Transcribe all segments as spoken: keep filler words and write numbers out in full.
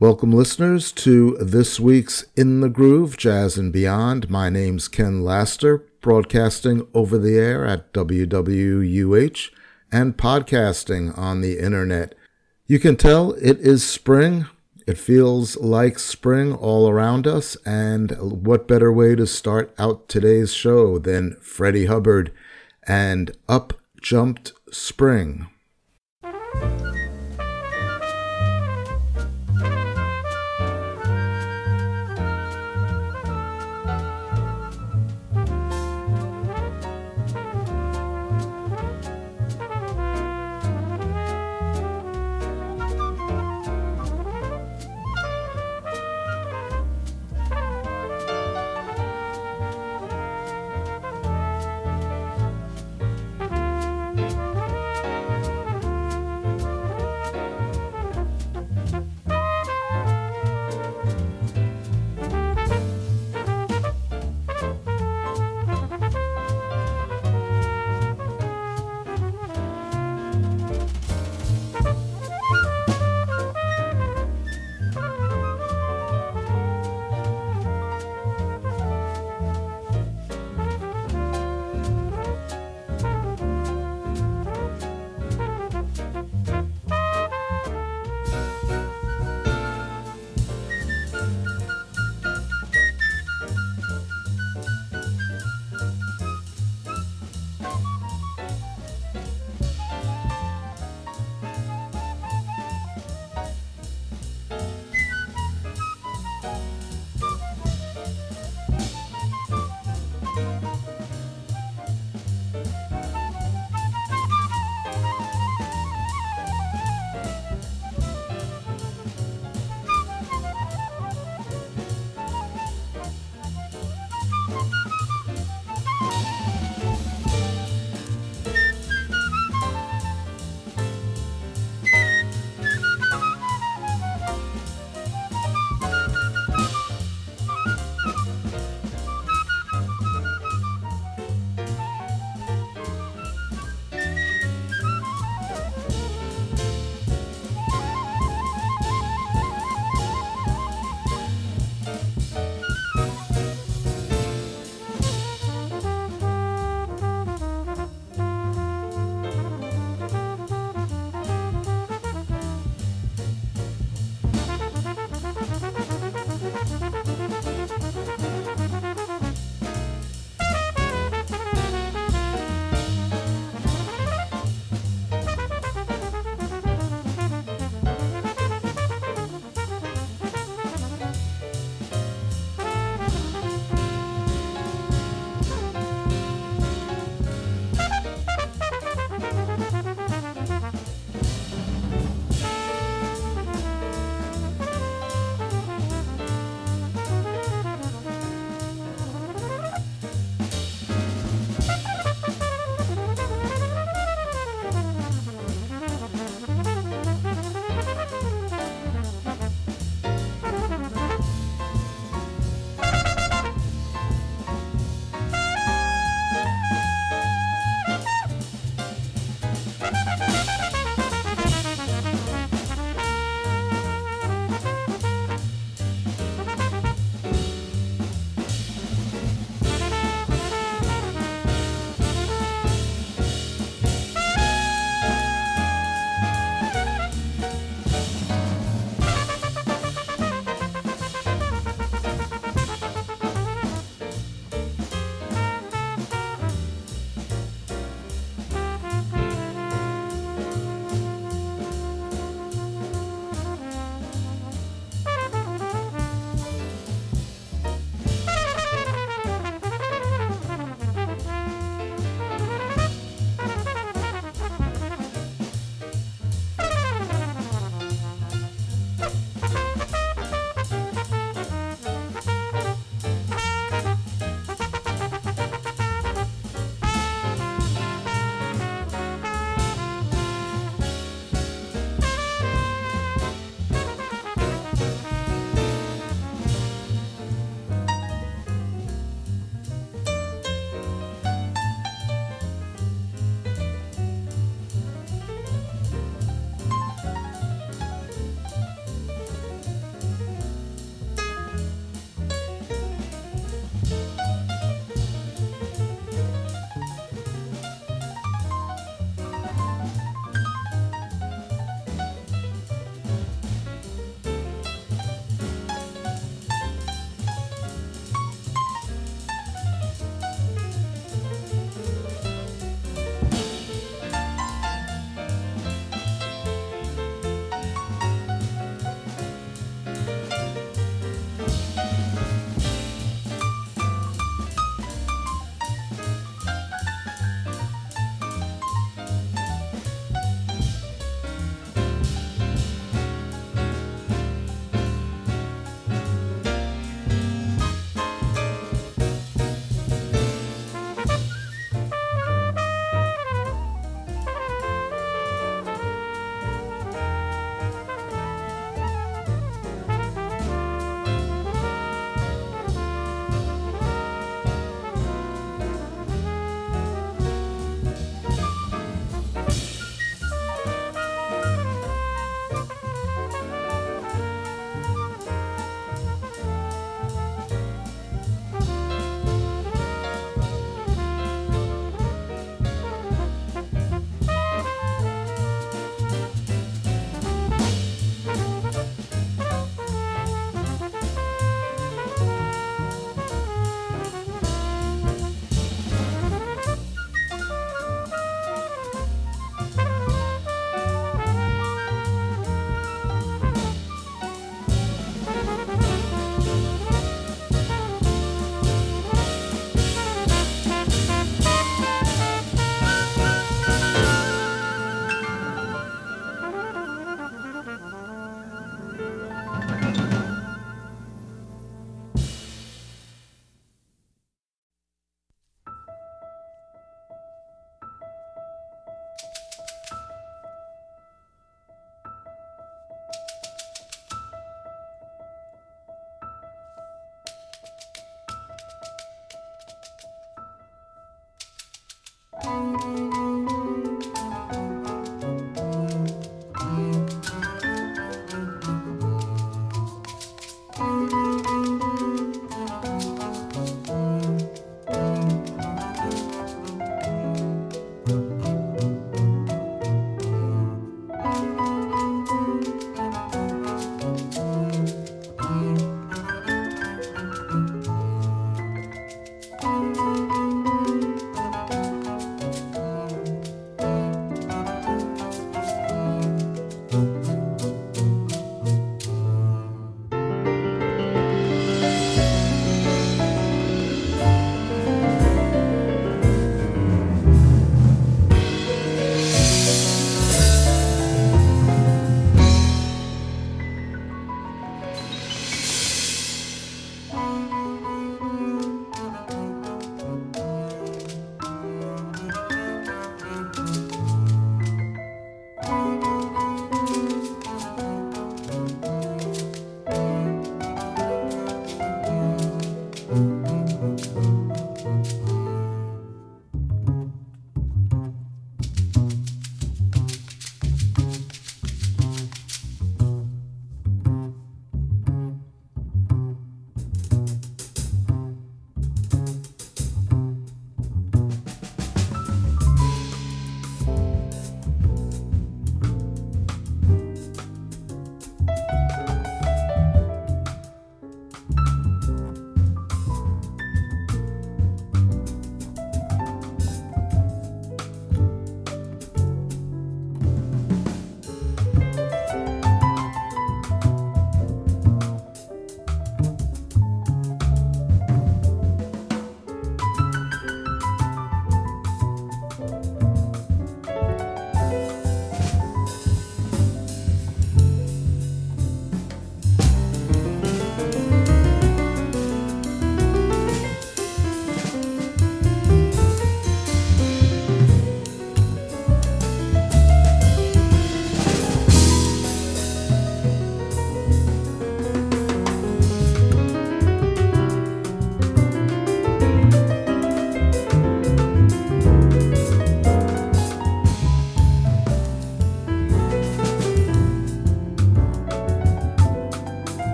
Welcome, listeners, to this week's In the Groove, Jazz and Beyond. My name's Ken Laster, broadcasting over the air at W W U H and podcasting on the internet. You can tell it is spring. It feels like spring all around us, and what better way to start out today's show than Freddie Hubbard and Up Jumped Spring.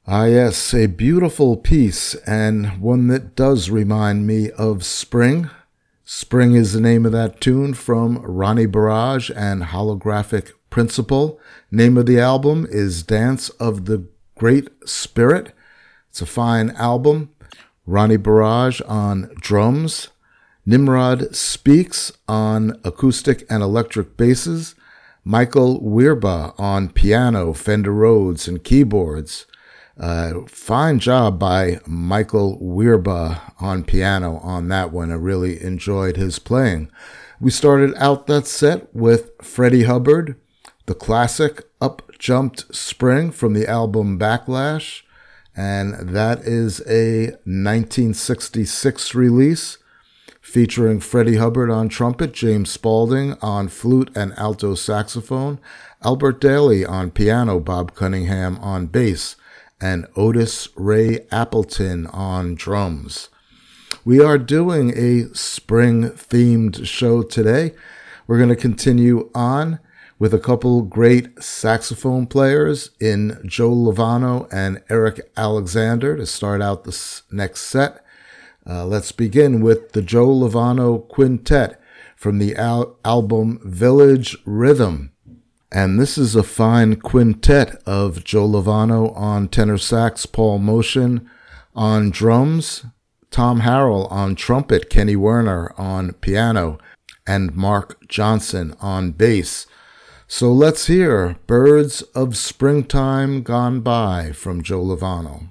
Ah, yes, a beautiful piece, and one that does remind me of spring. Spring is the name of that tune from Ronnie Barrage and Holographic Principle. Name of the album is Dance of the Great Spirit. It's a fine album. Ronnie Barrage on drums. Nimrod Speaks on acoustic and electric basses. Michael Wierba on piano, Fender Rhodes, and keyboards. Uh, fine job by Michael Wierba on piano on that one. I really enjoyed his playing. We started out that set with Freddie Hubbard, the classic Up Jumped Spring from the album Backlash, and that is a nineteen sixty-six release featuring Freddie Hubbard on trumpet, James Spaulding on flute and alto saxophone, Albert Daly on piano, Bob Cunningham on bass, and Otis Ray Appleton on drums. We are doing a spring-themed show today. We're going to continue on with a couple great saxophone players in Joe Lovano and Eric Alexander to start out this next set. Uh, let's begin with the Joe Lovano Quintet from the al- album Village Rhythm. And this is a fine quintet of Joe Lovano on tenor sax, Paul Motion on drums, Tom Harrell on trumpet, Kenny Werner on piano, and Mark Johnson on bass. So let's hear Birds of Springtime Gone By from Joe Lovano.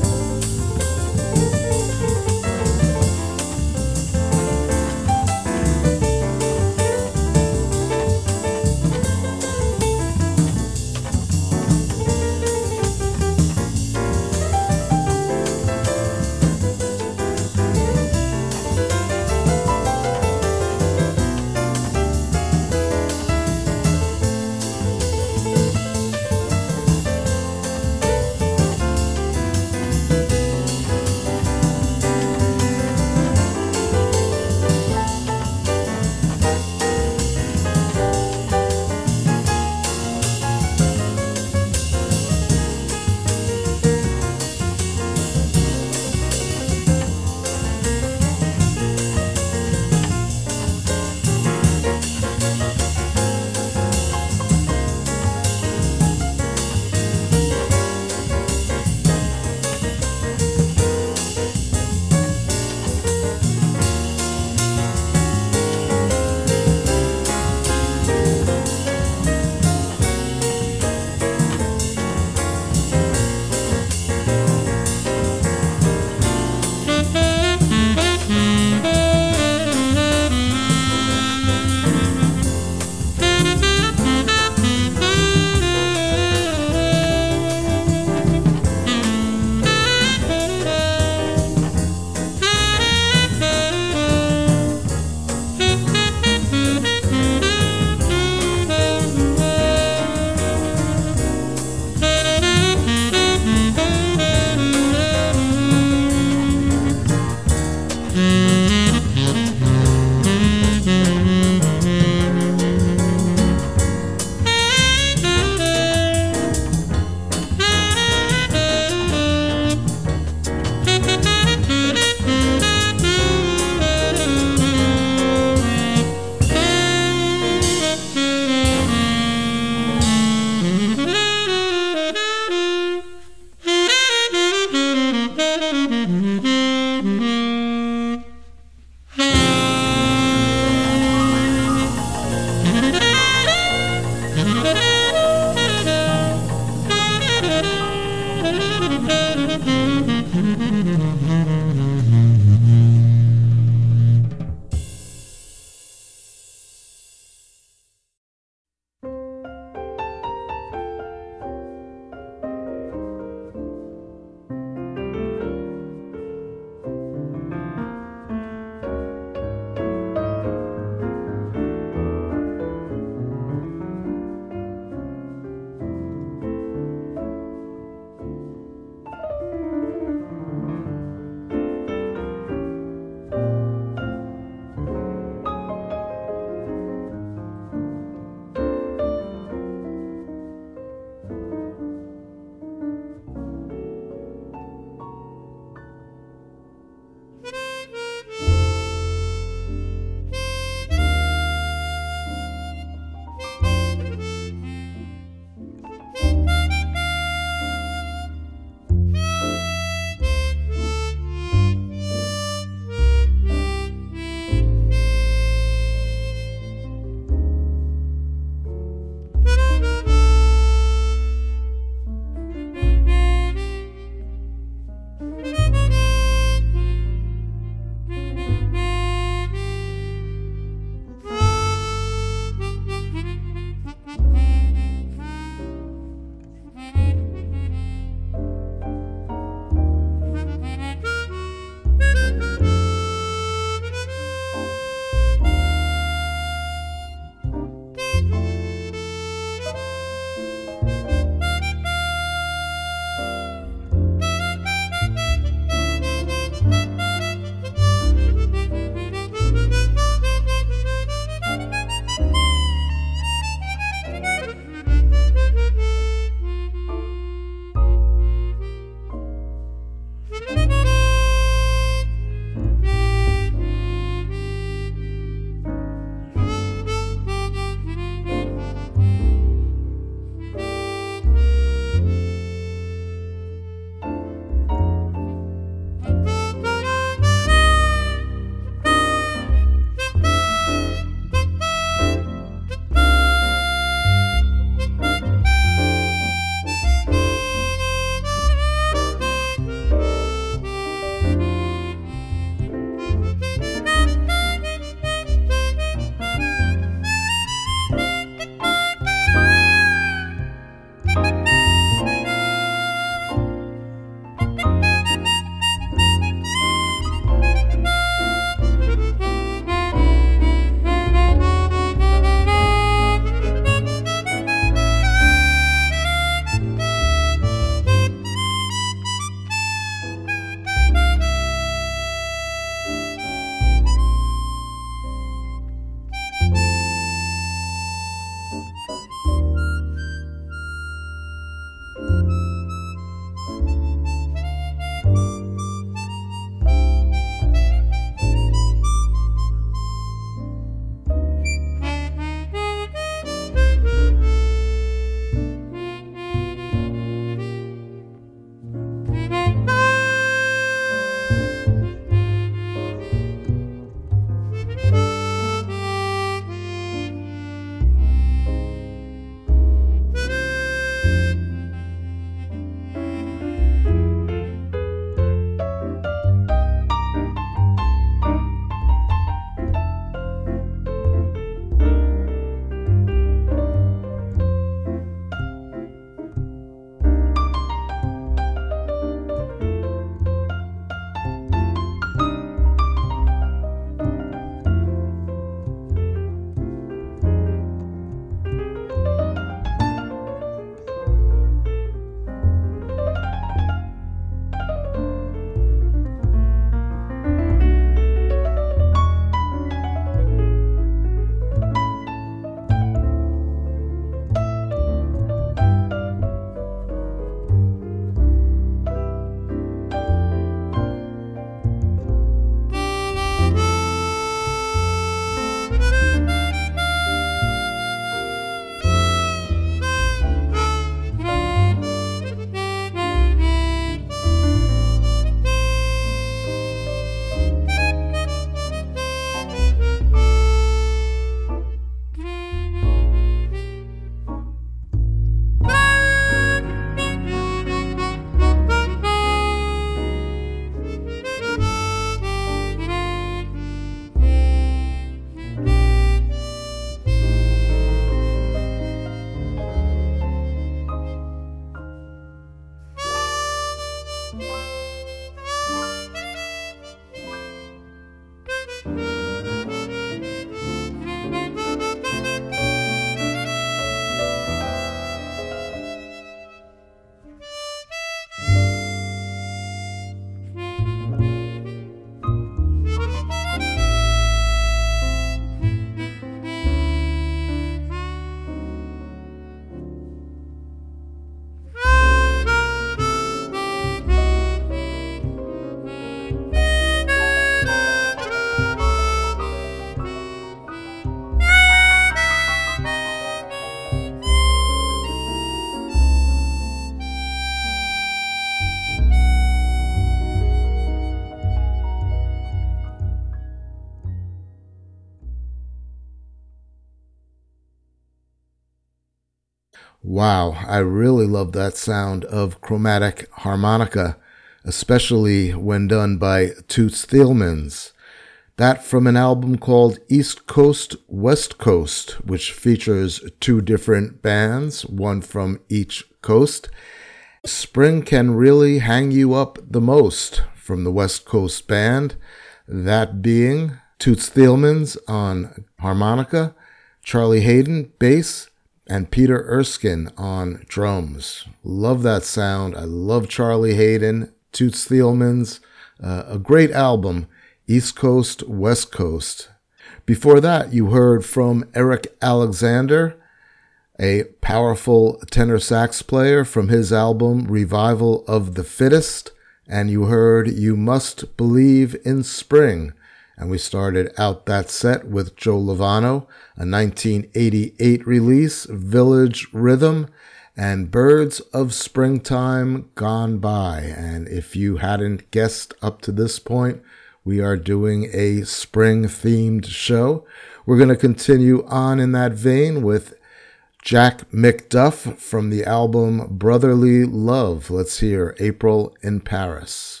Wow, I really love that sound of chromatic harmonica, especially when done by Toots Thielemans. That from an album called East Coast, West Coast, which features two different bands, one from each coast. Spring Can Really Hang You Up the Most from the West Coast band, that being Toots Thielemans on harmonica, Charlie Haden bass, and Peter Erskine on drums. Love that sound. I love Charlie Haden, Toots Thielemans. Uh, a great album, East Coast, West Coast. Before that, you heard from Eric Alexander, a powerful tenor sax player, from his album Revival of the Fittest, and you heard You Must Believe in Spring. And we started out that set with Joe Lovano, a nineteen eighty-eight release, Village Rhythm, and Birds of Springtime Gone By. And if you hadn't guessed up to this point, we are doing a spring-themed show. We're going to continue on in that vein with Jack McDuff from the album Brotherly Love. Let's hear April in Paris.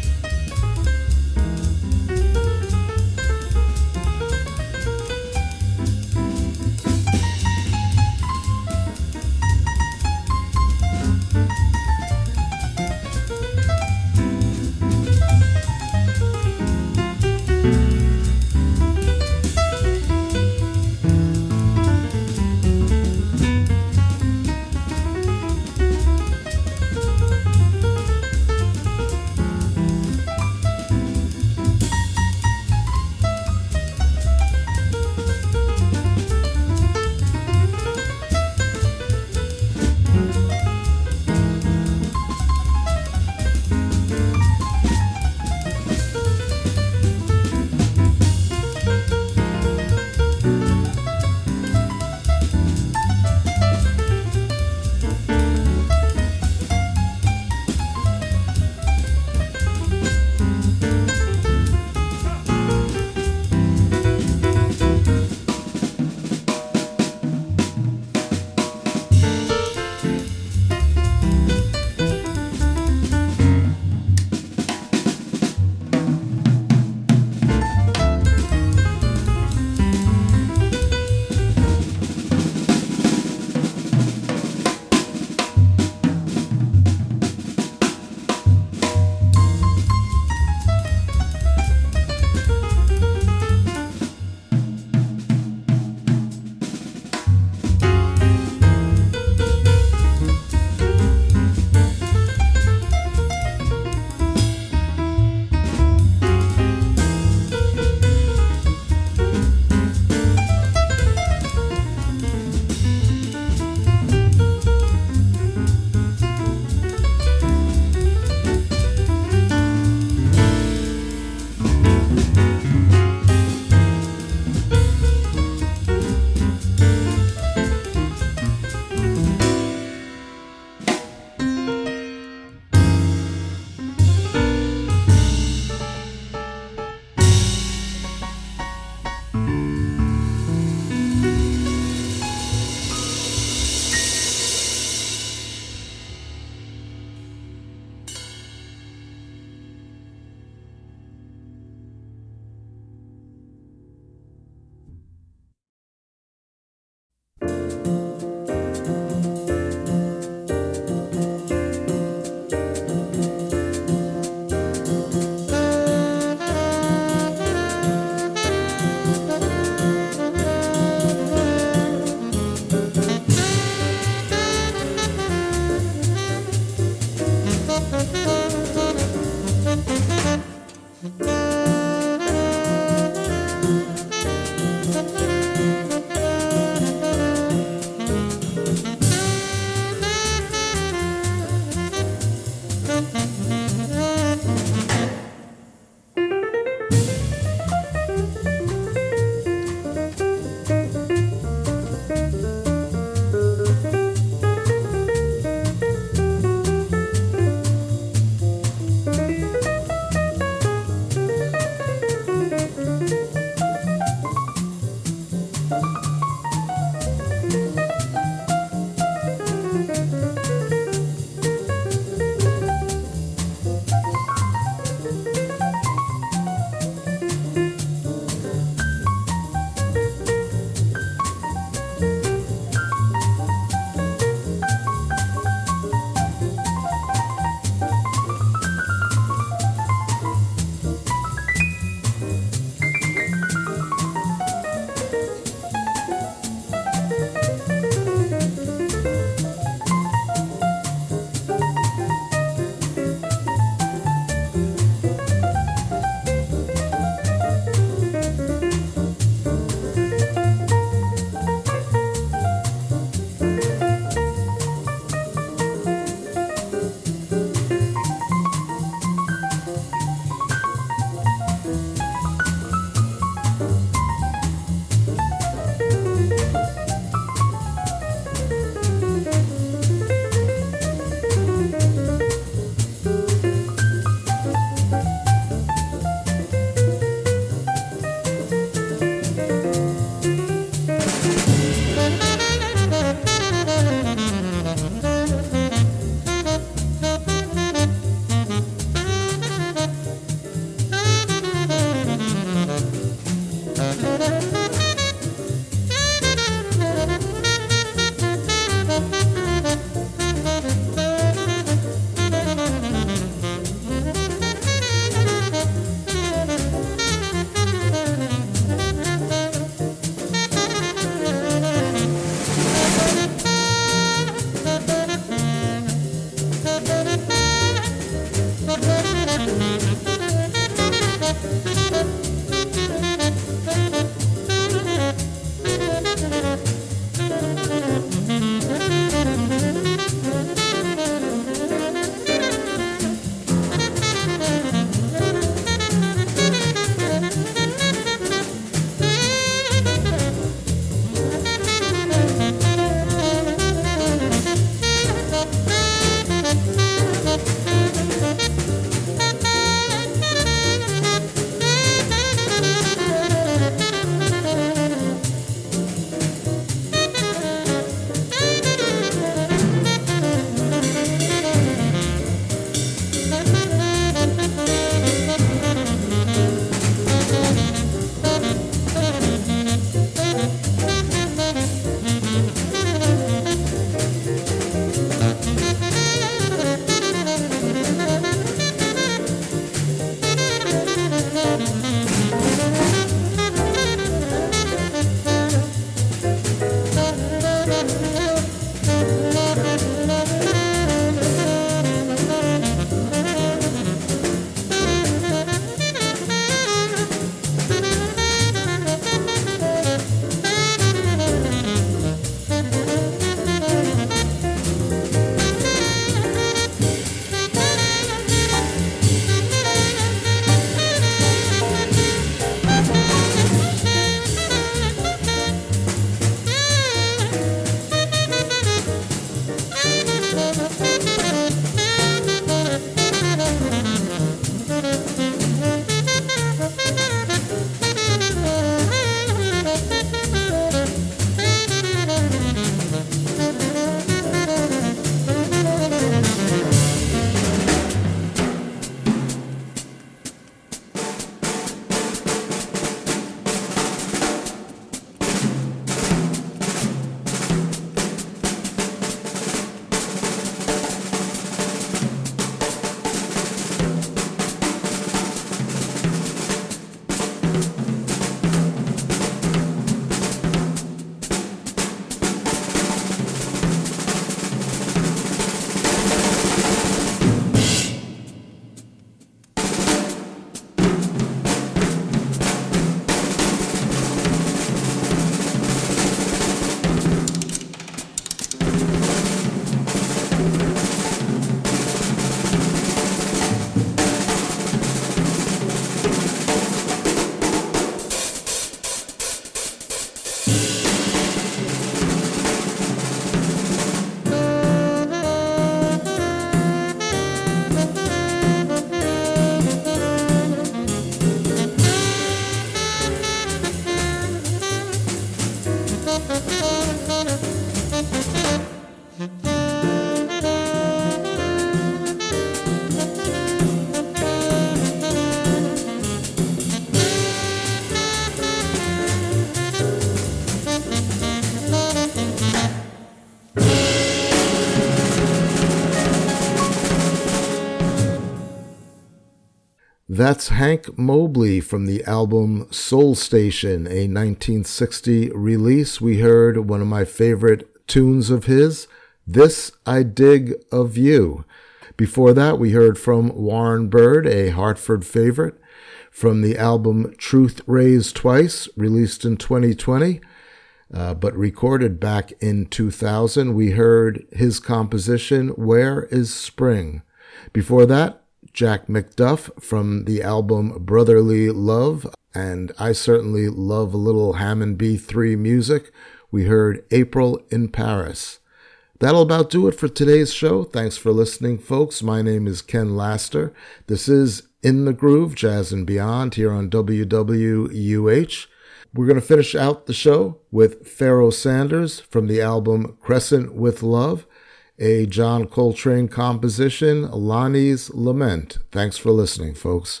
That's Hank Mobley from the album Soul Station, a nineteen sixty release. We heard one of my favorite tunes of his, This I Dig of You. Before that, we heard from Warren Bird, a Hartford favorite, from the album Truth Raised Twice, released in twenty twenty, uh, but recorded back in two thousand. We heard his composition, Where is Spring? Before that, Jack McDuff from the album Brotherly Love, and I certainly love a little Hammond B three music. We heard April in Paris. That'll about do it for today's show. Thanks for listening, folks. My name is Ken Laster. This is In the Groove, Jazz and Beyond, here on W W U H. We're going to finish out the show with Pharoah Sanders from the album Crescent with Love, a John Coltrane composition, Lonnie's Lament. Thanks for listening, folks.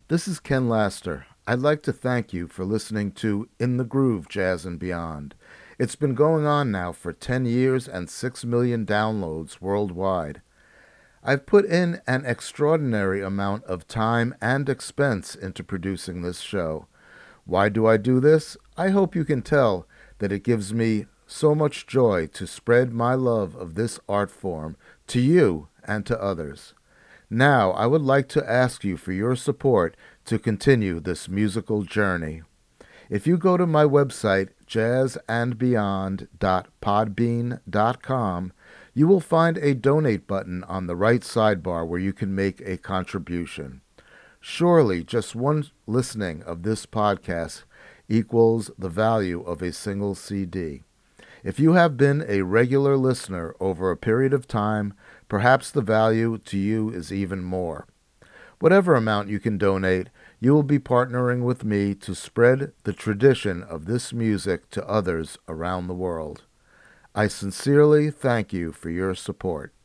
This is Ken Laster. I'd like to thank you for listening to In the Groove, Jazz and Beyond. It's been going on now for ten years and six million downloads worldwide. I've put in an extraordinary amount of time and expense into producing this show. Why do I do this? I hope you can tell that it gives me so much joy to spread my love of this art form to you and to others. Now, I would like to ask you for your support to continue this musical journey. If you go to my website, jazz and beyond dot podbean dot com, you will find a donate button on the right sidebar where you can make a contribution. Surely, just one listening of this podcast equals the value of a single C D. If you have been a regular listener over a period of time, perhaps the value to you is even more. Whatever amount you can donate, you will be partnering with me to spread the tradition of this music to others around the world. I sincerely thank you for your support.